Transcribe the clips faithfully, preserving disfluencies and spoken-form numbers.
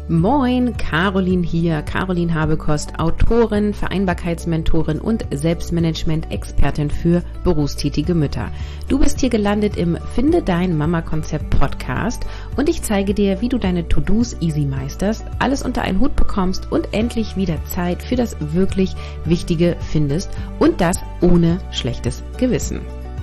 Moin, Caroline hier, Caroline Habekost, Autorin, Vereinbarkeitsmentorin und Selbstmanagement-Expertin für berufstätige Mütter. Du bist hier gelandet im Finde dein Mama-Konzept Podcast und ich zeige dir, wie du deine To-Dos easy meisterst, alles unter einen Hut bekommst und endlich wieder Zeit für das wirklich Wichtige findest und das ohne schlechtes Gewissen.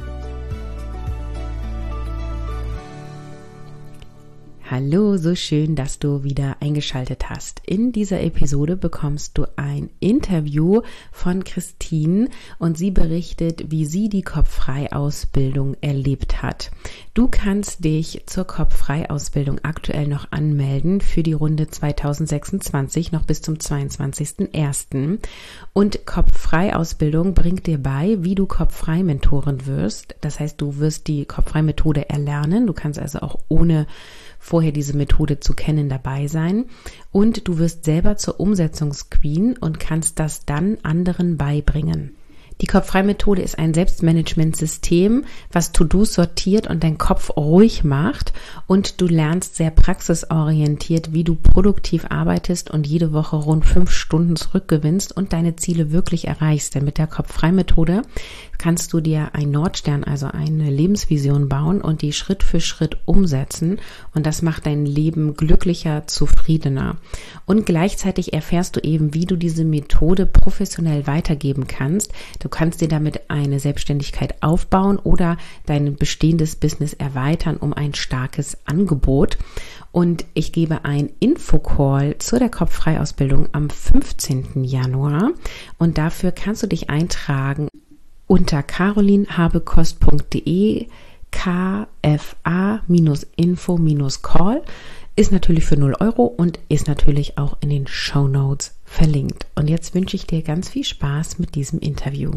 Hallo, so schön, dass du wieder eingeschaltet hast. In dieser Episode bekommst du ein Interview von Christine und sie berichtet, wie sie die Kopffrei-Ausbildung erlebt hat. Du kannst dich zur Kopffrei-Ausbildung aktuell noch anmelden für die Runde zwanzig sechsundzwanzig noch bis zum zweiundzwanzigsten ersten Und Kopffrei-Ausbildung bringt dir bei, wie du Kopffrei-Mentorin wirst. Das heißt, du wirst die Kopffrei-Methode erlernen. Du kannst also auch ohne vorher diese Methode zu kennen dabei sein und du wirst selber zur Umsetzungsqueen und kannst das dann anderen beibringen. Die Kopffrei-Methode ist ein Selbstmanagementsystem, was To-Dos sortiert und deinen Kopf ruhig macht und du lernst sehr praxisorientiert, wie du produktiv arbeitest und jede Woche rund fünf Stunden zurückgewinnst und deine Ziele wirklich erreichst. Denn mit der Kopffrei-Methode kannst du dir einen Nordstern, also eine Lebensvision bauen und die Schritt für Schritt umsetzen und das macht dein Leben glücklicher, zufriedener. Und gleichzeitig erfährst du eben, wie du diese Methode professionell weitergeben kannst. Du kannst dir damit eine Selbstständigkeit aufbauen oder dein bestehendes Business erweitern um ein starkes Angebot. Und ich gebe ein Infocall zu der Kopffrei-Ausbildung am fünfzehnten Januar und dafür kannst du dich eintragen unter carolinhabekost punkt de k f a-info-call. Ist natürlich für null Euro und ist natürlich auch in den Shownotes verlinkt. Und jetzt wünsche ich dir ganz viel Spaß mit diesem Interview.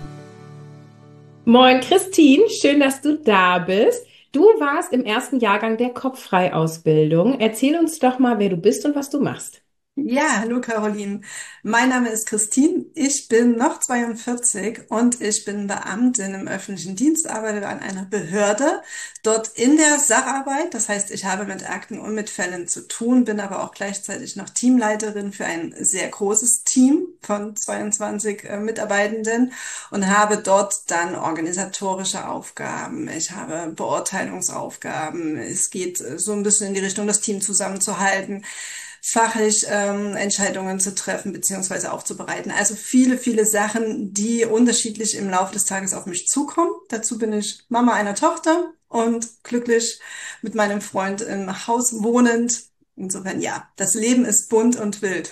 Moin Christine, schön, dass du da bist. Du warst im ersten Jahrgang der Kopffrei-Ausbildung. Erzähl uns doch mal, wer du bist und was du machst. Ja, hallo Caroline. Mein Name ist Christine. Ich bin noch zweiundvierzig und ich bin Beamtin im öffentlichen Dienst, arbeite an einer Behörde, dort in der Sacharbeit. Das heißt, ich habe mit Akten und mit Fällen zu tun, bin aber auch gleichzeitig noch Teamleiterin für ein sehr großes Team von zweiundzwanzig äh, Mitarbeitenden und habe dort dann organisatorische Aufgaben. Ich habe Beurteilungsaufgaben. Es geht äh, so ein bisschen in die Richtung, das Team zusammenzuhalten, fachlich ähm, Entscheidungen zu treffen beziehungsweise aufzubereiten. Also viele, viele Sachen, die unterschiedlich im Laufe des Tages auf mich zukommen. Dazu bin ich Mama einer Tochter und glücklich mit meinem Freund im Haus wohnend. Insofern ja, das Leben ist bunt und wild.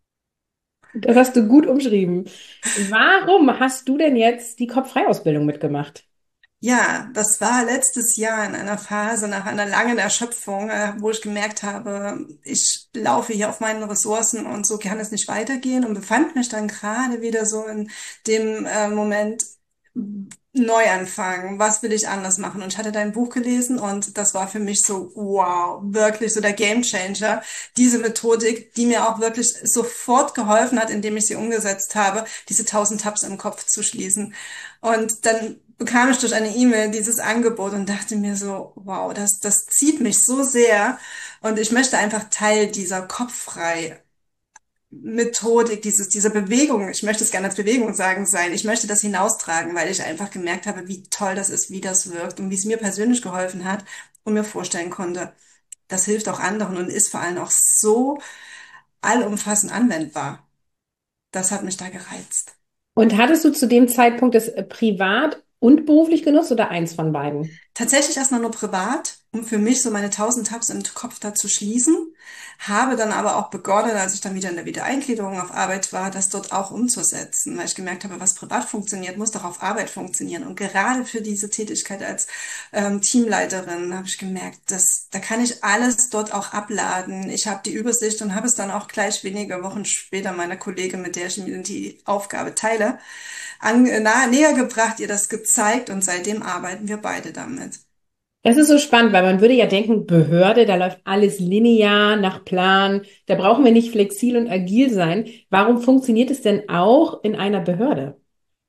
Das hast du gut umschrieben. Warum hast du denn jetzt die Kopffrei-Ausbildung mitgemacht? Ja, das war letztes Jahr in einer Phase nach einer langen Erschöpfung, äh, wo ich gemerkt habe, ich laufe hier auf meinen Ressourcen und so kann es nicht weitergehen und befand mich dann gerade wieder so in dem äh, Moment Neuanfang. Was will ich anders machen? Und ich hatte dein Buch gelesen und das war für mich so, wow, wirklich so der Gamechanger. Diese Methodik, die mir auch wirklich sofort geholfen hat, indem ich sie umgesetzt habe, diese tausend Tabs im Kopf zu schließen. Und dann bekam ich durch eine E-Mail dieses Angebot und dachte mir so, wow, das, das zieht mich so sehr und ich möchte einfach Teil dieser kopffrei Methodik, dieses, dieser Bewegung, ich möchte es gerne als Bewegung sagen, sein. Ich möchte das hinaustragen, weil ich einfach gemerkt habe, wie toll das ist, wie das wirkt und wie es mir persönlich geholfen hat und mir vorstellen konnte, das hilft auch anderen und ist vor allem auch so allumfassend anwendbar. Das hat mich da gereizt. Und hattest du zu dem Zeitpunkt das äh, privat und beruflich genutzt oder eins von beiden? Tatsächlich erstmal nur privat, um für mich so meine tausend Tabs im Kopf da zu schließen. Habe dann aber auch begonnen, als ich dann wieder in der Wiedereingliederung auf Arbeit war, das dort auch umzusetzen, weil ich gemerkt habe, was privat funktioniert, muss doch auf Arbeit funktionieren. Und gerade für diese Tätigkeit als ähm, Teamleiterin habe ich gemerkt, dass da kann ich alles dort auch abladen. Ich habe die Übersicht und habe es dann auch gleich wenige Wochen später meiner Kollegin, mit der ich mir die Aufgabe teile, an, nahe, näher gebracht, ihr das gezeigt und seitdem arbeiten wir beide damit. Das ist so spannend, weil man würde ja denken, Behörde, da läuft alles linear, nach Plan, da brauchen wir nicht flexibel und agil sein. Warum funktioniert es denn auch in einer Behörde?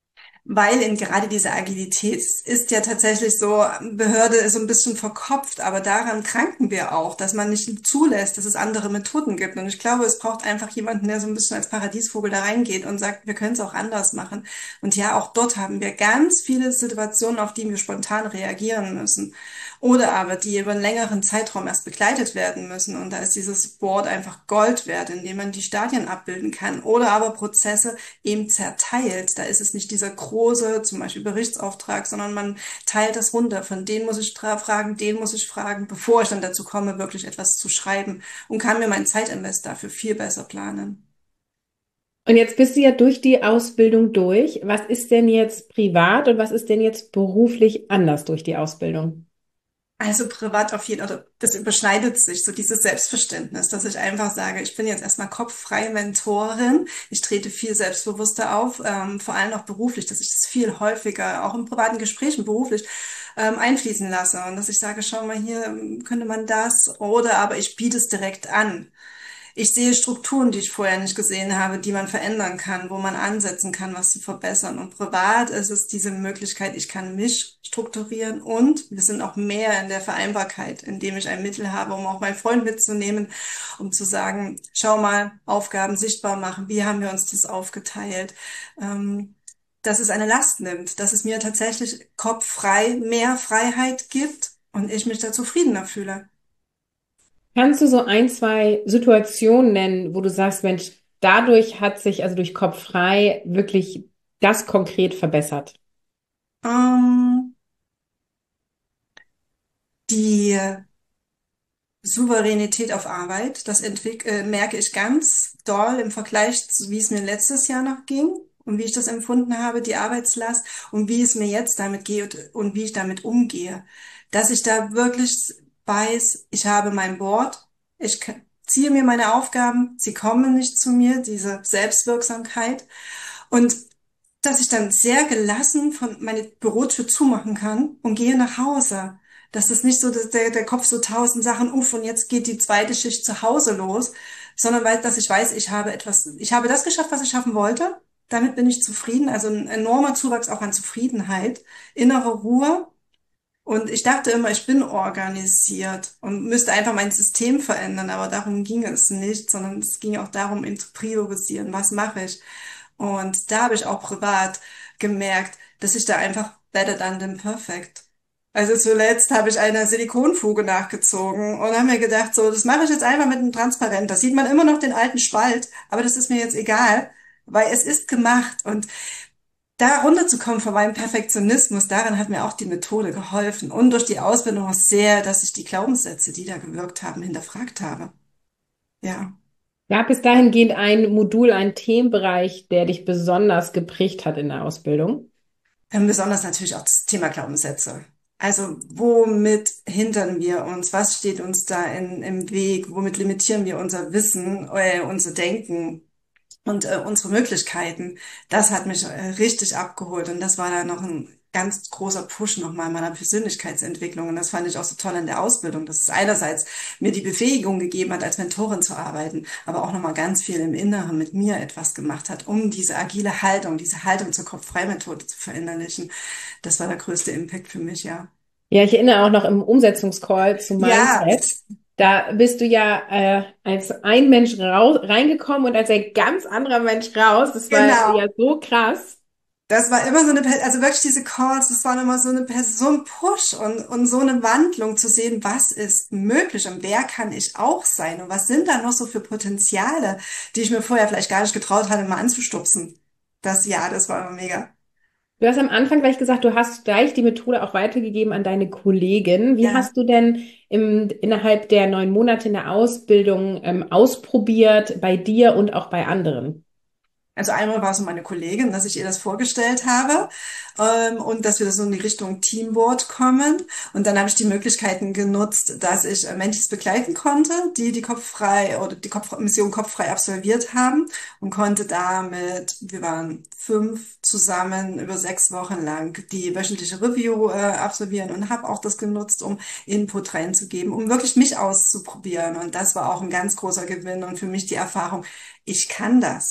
Weil in gerade diese Agilität ist ja tatsächlich so, Behörde ist so ein bisschen verkopft, aber daran kranken wir auch, dass man nicht zulässt, dass es andere Methoden gibt. Und ich glaube, es braucht einfach jemanden, der so ein bisschen als Paradiesvogel da reingeht und sagt, wir können es auch anders machen. Und ja, auch dort haben wir ganz viele Situationen, auf die wir spontan reagieren müssen. Oder aber die über einen längeren Zeitraum erst begleitet werden müssen. Und da ist dieses Board einfach Gold wert, indem man die Stadien abbilden kann. Oder aber Prozesse eben zerteilt. Da ist es nicht dieser große, zum Beispiel Berichtsauftrag, sondern man teilt das runter. Von den muss ich tra- fragen, den muss ich fragen, bevor ich dann dazu komme, wirklich etwas zu schreiben und kann mir meinen Zeitinvest dafür viel besser planen. Und jetzt bist du ja durch die Ausbildung durch. Was ist denn jetzt privat und was ist denn jetzt beruflich anders durch die Ausbildung? Also privat auf jeden Fall, das überschneidet sich, so dieses Selbstverständnis, dass ich einfach sage, ich bin jetzt erstmal kopffreie Mentorin, ich trete viel selbstbewusster auf, ähm, vor allem auch beruflich, dass ich es viel häufiger, auch in privaten Gesprächen beruflich, ähm, einfließen lasse und dass ich sage, schau mal, hier ähm, könnte man das oder aber ich biete es direkt an. Ich sehe Strukturen, die ich vorher nicht gesehen habe, die man verändern kann, wo man ansetzen kann, was zu verbessern. Und privat ist es diese Möglichkeit, ich kann mich strukturieren und wir sind auch mehr in der Vereinbarkeit, indem ich ein Mittel habe, um auch meinen Freund mitzunehmen, um zu sagen, schau mal, Aufgaben sichtbar machen, wie haben wir uns das aufgeteilt, ähm, dass es eine Last nimmt, dass es mir tatsächlich kopffrei mehr Freiheit gibt und ich mich da zufriedener fühle. Kannst du so ein, zwei Situationen nennen, wo du sagst, Mensch, dadurch hat sich, also durch Kopf frei, wirklich das konkret verbessert? Ähm, die Souveränität auf Arbeit, das entwick äh, merke ich ganz doll im Vergleich zu, wie es mir letztes Jahr noch ging und wie ich das empfunden habe, die Arbeitslast und wie es mir jetzt damit geht und wie ich damit umgehe. Dass ich da wirklich weiß, ich habe mein Wort, ich k- ziehe mir meine Aufgaben, sie kommen nicht zu mir, diese Selbstwirksamkeit und dass ich dann sehr gelassen von meine Bürotür zumachen kann und gehe nach Hause. Das ist nicht so, dass der, der Kopf so tausend Sachen, uff, und jetzt geht die zweite Schicht zu Hause los, sondern weil, dass ich weiß, ich habe etwas, ich habe das geschafft, was ich schaffen wollte. Damit bin ich zufrieden. Also ein enormer Zuwachs auch an Zufriedenheit, innere Ruhe. Und ich dachte immer, ich bin organisiert und müsste einfach mein System verändern, aber darum ging es nicht, sondern es ging auch darum, eben zu priorisieren, was mache ich. Und da habe ich auch privat gemerkt, dass ich da einfach better done than perfect. Also zuletzt habe ich eine Silikonfuge nachgezogen und habe mir gedacht, so, das mache ich jetzt einfach mit einem Transparent. Da sieht man immer noch den alten Spalt, aber das ist mir jetzt egal, weil es ist gemacht. Und da runterzukommen von meinem Perfektionismus, daran hat mir auch die Methode geholfen. Und durch die Ausbildung auch sehr, dass ich die Glaubenssätze, die da gewirkt haben, hinterfragt habe. Ja. Gab es dahingehend ein Modul, einen Themenbereich, der dich besonders geprägt hat in der Ausbildung? Ähm, besonders natürlich auch das Thema Glaubenssätze. Also womit hindern wir uns? Was steht uns da in, im Weg? Womit limitieren wir unser Wissen, äh, unser Denken und äh, unsere Möglichkeiten? Das hat mich äh, richtig abgeholt und das war dann noch ein ganz großer Push nochmal meiner Persönlichkeitsentwicklung und das fand ich auch so toll in der Ausbildung, dass es einerseits mir die Befähigung gegeben hat, als Mentorin zu arbeiten, aber auch nochmal ganz viel im Inneren mit mir etwas gemacht hat, um diese agile Haltung, diese Haltung zur Kopf-frei-Methode zu verinnerlichen. Das war der größte Impact für mich, ja. Ja, ich erinnere auch noch im Umsetzungscall zu Ja, Mindset. Da bist du ja äh, als ein Mensch raus, reingekommen und als ein ganz anderer Mensch raus. Das war ja genau. so krass. Das war immer so eine, Per- also wirklich diese Calls, das waren immer so eine Person, so ein Push und, und so eine Wandlung zu sehen, was ist möglich und wer kann ich auch sein und was sind da noch so für Potenziale, die ich mir vorher vielleicht gar nicht getraut hatte, mal anzustupsen. Das, ja, das war immer mega. Du hast am Anfang gleich gesagt, du hast gleich die Methode auch weitergegeben an deine Kollegen. Wie Ja. hast du denn im, innerhalb der neun Monate in der Ausbildung ähm, ausprobiert bei dir und auch bei anderen? Also einmal war es um meine Kollegin, dass ich ihr das vorgestellt habe ähm, und dass wir so in die Richtung Teamboard kommen. Und dann habe ich die Möglichkeiten genutzt, dass ich äh, Mentees begleiten konnte, die die Kopffrei oder die Kopf Mission Kopffrei absolviert haben und konnte damit, wir waren fünf zusammen über sechs Wochen lang die wöchentliche Review äh, absolvieren und habe auch das genutzt, um Input reinzugeben, um wirklich mich auszuprobieren. Und das war auch ein ganz großer Gewinn und für mich die Erfahrung, ich kann das.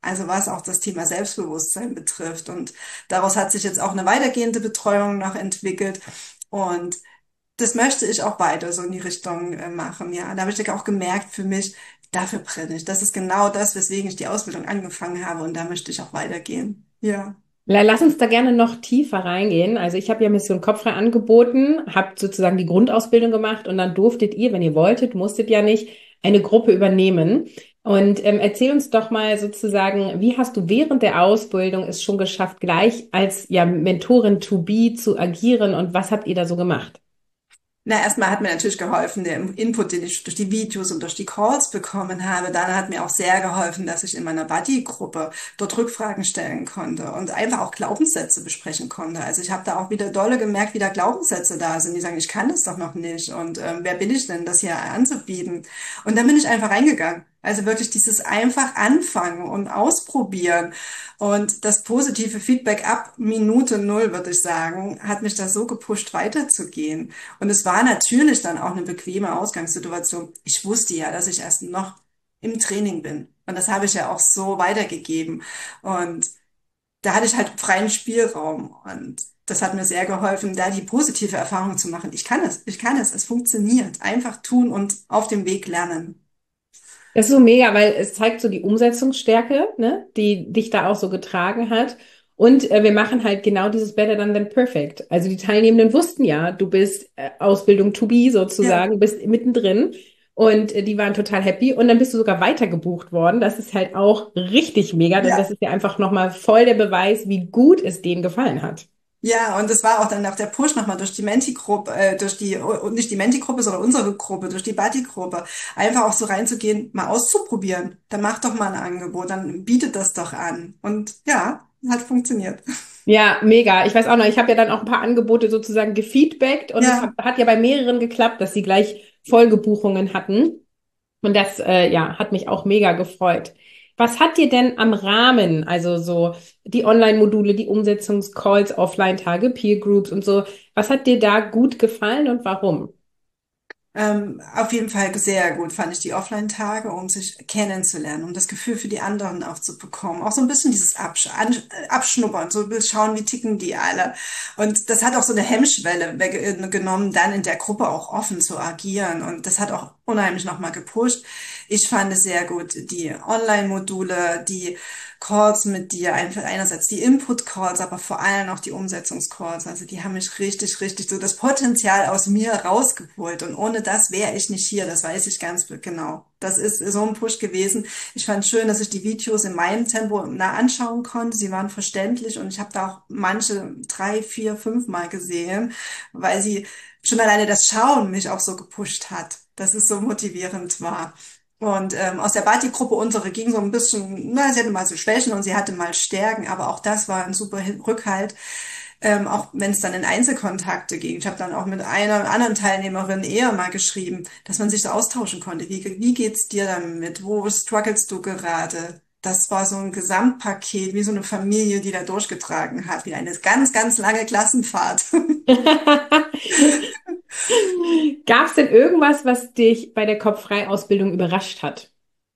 Also was auch das Thema Selbstbewusstsein betrifft. Und daraus hat sich jetzt auch eine weitergehende Betreuung noch entwickelt. Und das möchte ich auch weiter so in die Richtung äh, machen. Ja, da habe ich auch gemerkt für mich, dafür brenne ich. Das ist genau das, weswegen ich die Ausbildung angefangen habe. Und da möchte ich auch weitergehen. Ja. La- Lass uns da gerne noch tiefer reingehen. Also ich habe ja Mission Kopffrei angeboten, habt sozusagen die Grundausbildung gemacht und dann durftet ihr, wenn ihr wolltet, musstet ja nicht, eine Gruppe übernehmen. Und ähm, erzähl uns doch mal sozusagen, wie hast du während der Ausbildung es schon geschafft, gleich als ja Mentorin to be zu agieren und was habt ihr da so gemacht? Na, erstmal hat mir natürlich geholfen, der Input, den ich durch die Videos und durch die Calls bekommen habe. Dann hat mir auch sehr geholfen, dass ich in meiner Buddy-Gruppe dort Rückfragen stellen konnte und einfach auch Glaubenssätze besprechen konnte. Also ich habe da auch wieder dolle gemerkt, wie da Glaubenssätze da sind, die sagen, ich kann das doch noch nicht und ähm, wer bin ich denn, das hier anzubieten? Und dann bin ich einfach reingegangen. Also wirklich dieses einfach anfangen und ausprobieren. Und das positive Feedback ab Minute null, würde ich sagen, hat mich da so gepusht, weiterzugehen. Und es war natürlich dann auch eine bequeme Ausgangssituation. Ich wusste ja, dass ich erst noch im Training bin. Und das habe ich ja auch so weitergegeben. Und da hatte ich halt freien Spielraum. Und das hat mir sehr geholfen, da die positive Erfahrung zu machen. Ich kann es, ich kann es, es funktioniert. Einfach tun und auf dem Weg lernen. Das ist so mega, weil es zeigt so die Umsetzungsstärke, ne, die dich da auch so getragen hat. Und äh, wir machen halt genau dieses Better than than perfect. Also die Teilnehmenden wussten ja, du bist äh, Ausbildung to be Ja. sozusagen, bist mittendrin. Und äh, die waren total happy. Und dann bist du sogar weitergebucht worden. Das ist halt auch richtig mega, denn das Ja. ist ja einfach nochmal voll der Beweis, wie gut es denen gefallen hat. Ja, und es war auch dann auch der Push nochmal durch die Menti-Gruppe, äh, durch die, und nicht die Menti-Gruppe, sondern unsere Gruppe, durch die Buddy-Gruppe, einfach auch so reinzugehen, mal auszuprobieren. Dann mach doch mal ein Angebot, dann bietet das doch an. Und ja, hat funktioniert. Ja, mega. Ich weiß auch noch, ich habe ja dann auch ein paar Angebote sozusagen gefeedbackt und es hat, Ja. hat ja bei mehreren geklappt, dass sie gleich Folgebuchungen hatten. Und das, äh, ja, hat mich auch mega gefreut. Was hat dir denn am Rahmen, also so die Online-Module, die Umsetzungscalls, Offline-Tage, Peer Groups und so, was hat dir da gut gefallen und warum? Ähm, auf jeden Fall sehr gut fand ich die Offline-Tage, um sich kennenzulernen, um das Gefühl für die anderen auch zu bekommen. Auch so ein bisschen dieses Absch an, äh, Abschnuppern, so ein bisschen schauen, wie ticken die alle. Und das hat auch so eine Hemmschwelle weggenommen, dann in der Gruppe auch offen zu agieren. Und das hat auch unheimlich nochmal gepusht. Ich fand es sehr gut, die Online-Module, die Calls mit dir, einfach einerseits die Input-Calls, aber vor allem auch die Umsetzungscalls. Also die haben mich richtig, richtig so das Potenzial aus mir rausgeholt. Und ohne das wäre ich nicht hier. Das weiß ich ganz genau. Das ist so ein Push gewesen. Ich fand schön, dass ich die Videos in meinem Tempo nah anschauen konnte. Sie waren verständlich und ich habe da auch manche drei, vier, fünf Mal gesehen, weil sie schon alleine das Schauen mich auch so gepusht hat, dass es so motivierend war. Und ähm, aus der Bati-Gruppe unsere ging so ein bisschen, na, sie hatte mal so Schwächen und sie hatte mal Stärken, aber auch das war ein super Hin- Rückhalt, ähm, auch wenn es dann in Einzelkontakte ging. Ich habe dann auch mit einer anderen Teilnehmerin eher mal geschrieben, dass man sich so austauschen konnte. Wie, wie geht's dir damit? Wo strugglest du gerade? Das war so ein Gesamtpaket, wie so eine Familie, die da durchgetragen hat, wie eine ganz, ganz lange Klassenfahrt. Gab es denn irgendwas, was dich bei der Kopffrei-Ausbildung überrascht hat?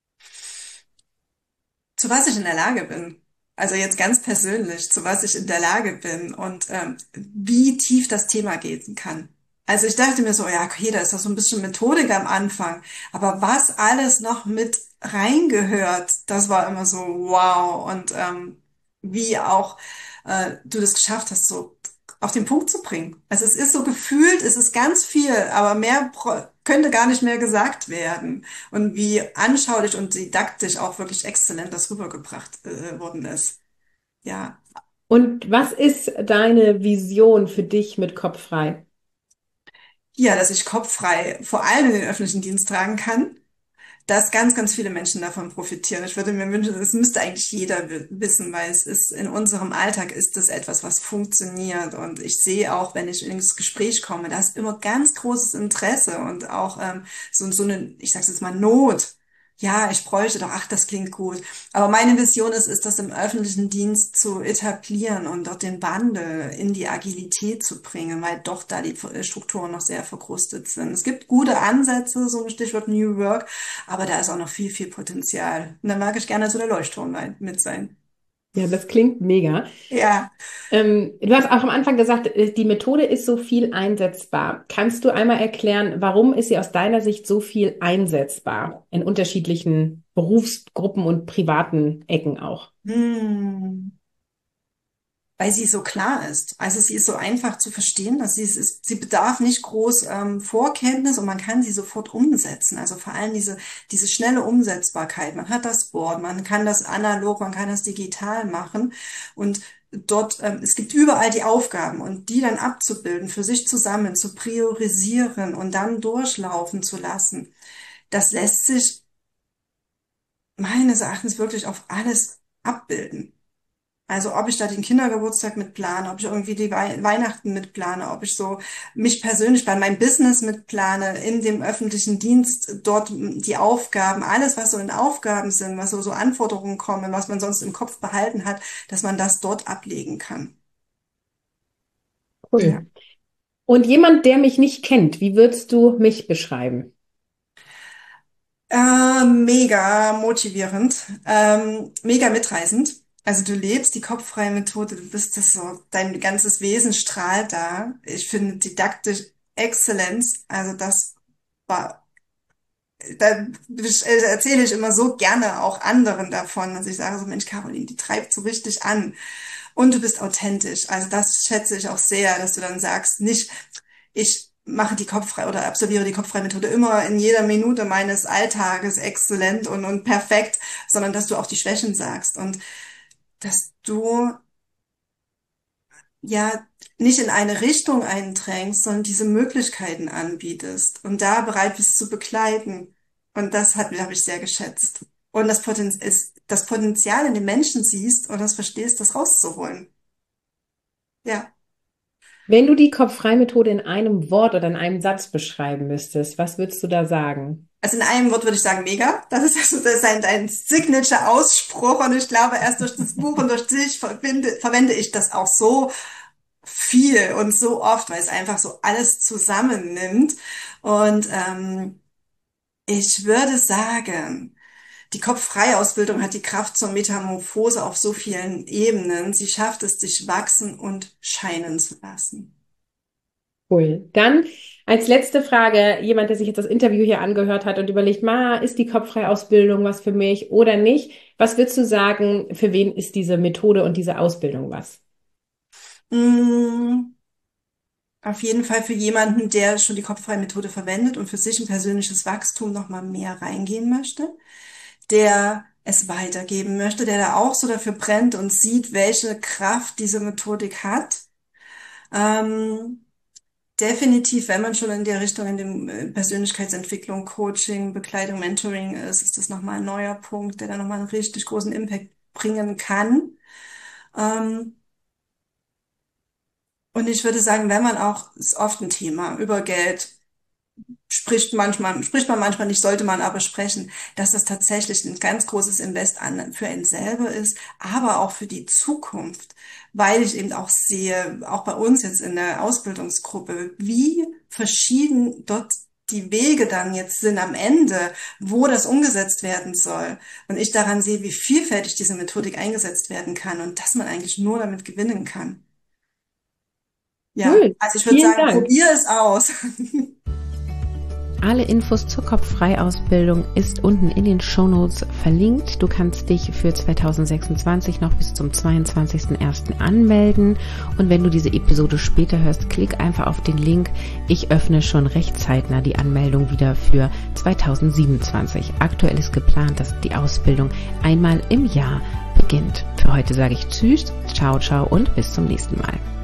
Zu was ich in der Lage bin. Also jetzt ganz persönlich, zu was ich in der Lage bin und ähm, wie tief das Thema gehen kann. Also ich dachte mir so, ja, okay, da ist doch so ein bisschen Methodik am Anfang, aber was alles noch mit reingehört, das war immer so wow und ähm, wie auch äh, du das geschafft hast, so auf den Punkt zu bringen. Also es ist so gefühlt, es ist ganz viel, aber mehr bro- könnte gar nicht mehr gesagt werden und wie anschaulich und didaktisch auch wirklich exzellent das rübergebracht äh, worden ist. Ja. Und was ist deine Vision für dich mit Kopffrei? Ja, dass ich kopffrei vor allem in den öffentlichen Dienst tragen kann, dass ganz, ganz viele Menschen davon profitieren. Ich würde mir wünschen, das müsste eigentlich jeder wi- wissen, weil es ist in unserem Alltag ist das etwas, was funktioniert. Und ich sehe auch, wenn ich ins Gespräch komme, da ist immer ganz großes Interesse und auch ähm, so, so eine, ich sage jetzt mal, Not. ja, ich bräuchte doch, ach, das klingt gut. Aber meine Vision ist, ist das im öffentlichen Dienst zu etablieren und dort den Wandel in die Agilität zu bringen, weil doch da die Strukturen noch sehr verkrustet sind. Es gibt gute Ansätze, so ein Stichwort New Work, aber da ist auch noch viel, viel Potenzial. Und da mag ich gerne so der Leuchtturm mit sein. Ja, das klingt mega. Ja. Ähm, du hast auch am Anfang gesagt, die Methode ist so viel einsetzbar. Kannst du einmal erklären, warum ist sie aus deiner Sicht so viel einsetzbar in unterschiedlichen Berufsgruppen und privaten Ecken auch? Hm. Weil sie so klar ist. Also sie ist so einfach zu verstehen, dass sie es ist, sie bedarf nicht groß ähm, Vorkenntnis und man kann sie sofort umsetzen. Also vor allem diese, diese schnelle Umsetzbarkeit. Man hat das Board, man kann das analog, man kann das digital machen und dort, ähm, es gibt überall die Aufgaben und die dann abzubilden, für sich zusammen zu priorisieren und dann durchlaufen zu lassen. Das lässt sich meines Erachtens wirklich auf alles abbilden. Also ob ich da den Kindergeburtstag mitplane, ob ich irgendwie die Wei Weihnachten mitplane, ob ich so mich persönlich bei meinem Business mitplane, in dem öffentlichen Dienst dort die Aufgaben, alles was so in Aufgaben sind, was so, so Anforderungen kommen, was man sonst im Kopf behalten hat, dass man das dort ablegen kann. Cool. Ja. Und jemand, der mich nicht kennt, wie würdest du mich beschreiben? Äh, mega motivierend, ähm, mega mitreißend. Also du lebst die kopffreie Methode, du bist das so, dein ganzes Wesen strahlt da. Ich finde didaktisch Exzellenz, also das war, da erzähle ich immer so gerne auch anderen davon, dass ich sage so, Mensch, Caroline, die treibt so richtig an. Und du bist authentisch. Also das schätze ich auch sehr, dass du dann sagst, nicht, ich mache die kopffrei oder absolviere die kopffreie Methode immer in jeder Minute meines Alltages exzellent und, und perfekt, sondern dass du auch die Schwächen sagst und dass du ja nicht in eine Richtung eindrängst, sondern diese Möglichkeiten anbietest und da bereit bist zu begleiten. Und das hat mir, habe ich sehr geschätzt. Und das Potenzial, ist, das Potenzial in den Menschen siehst und das verstehst, das rauszuholen. Ja. Wenn du die Kopffrei-Methode in einem Wort oder in einem Satz beschreiben müsstest, was würdest du da sagen? Also in einem Wort würde ich sagen, mega. Das ist, das ist ein, ein Signature-Ausspruch und ich glaube, erst durch das Buch und durch dich verwende, verwende ich das auch so viel und so oft, weil es einfach so alles zusammennimmt. Und ähm, ich würde sagen, die Kopffreiausbildung hat die Kraft zur Metamorphose auf so vielen Ebenen. Sie schafft es, dich wachsen und scheinen zu lassen. Cool. Dann als letzte Frage, jemand, der sich jetzt das Interview hier angehört hat und überlegt, ma, ist die Kopffreiausbildung was für mich oder nicht? Was würdest du sagen, für wen ist diese Methode und diese Ausbildung was? Mm, auf jeden Fall für jemanden, der schon die kopffreie Methode verwendet und für sich ein persönliches Wachstum noch mal mehr reingehen möchte, der es weitergeben möchte, der da auch so dafür brennt und sieht, welche Kraft diese Methodik hat. Ähm, definitiv, wenn man schon in der Richtung in dem Persönlichkeitsentwicklung, Coaching, Begleitung, Mentoring ist, ist das nochmal ein neuer Punkt, der da nochmal einen richtig großen Impact bringen kann. Ähm, und ich würde sagen, wenn man auch, ist oft ein Thema über Geld, spricht manchmal, spricht man manchmal nicht, sollte man aber sprechen, dass das tatsächlich ein ganz großes Invest an, für einen selber ist, aber auch für die Zukunft, weil ich eben auch sehe, auch bei uns jetzt in der Ausbildungsgruppe, wie verschieden dort die Wege dann jetzt sind am Ende, wo das umgesetzt werden soll. Und ich daran sehe, wie vielfältig diese Methodik eingesetzt werden kann und dass man eigentlich nur damit gewinnen kann. Ja, Cool. also ich würde Vielen sagen, Dank. probier es aus. Alle Infos zur Kopffrei-Ausbildung ist unten in den Shownotes verlinkt. Du kannst dich für zweitausendsechsundzwanzig noch bis zum zweiundzwanzigsten ersten anmelden. Und wenn du diese Episode später hörst, klick einfach auf den Link. Ich öffne schon recht zeitnah die Anmeldung wieder für zweitausendsiebenundzwanzig. Aktuell ist geplant, dass die Ausbildung einmal im Jahr beginnt. Für heute sage ich Tschüss, ciao, ciao und bis zum nächsten Mal.